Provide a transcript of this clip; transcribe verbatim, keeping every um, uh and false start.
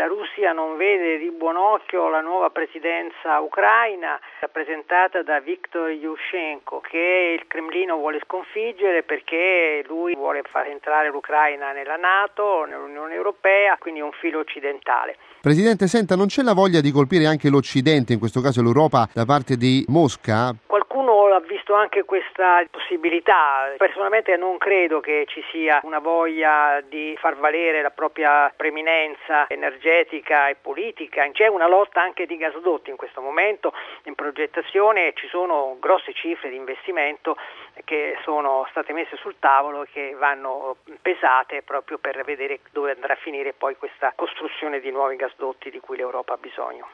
La Russia non vede di buon occhio la nuova presidenza ucraina rappresentata da Viktor Yushchenko, che il Cremlino vuole sconfiggere perché lui vuole far entrare l'Ucraina nella NATO, nell'Unione Europea, quindi un filo occidentale. Presidente, senta, non c'è la voglia di colpire anche l'Occidente, in questo caso l'Europa, da parte di Mosca? Qualcuno ha visto anche questa possibilità. Personalmente non credo che ci sia una voglia di far valere la propria preminenza energetica e politica. C'è una lotta anche di gasdotti in questo momento in progettazione e ci sono grosse cifre di investimento che sono state messe sul tavolo e che vanno pesate proprio per vedere dove andrà a finire poi questa costruzione di nuovi gasdotti di cui l'Europa ha bisogno.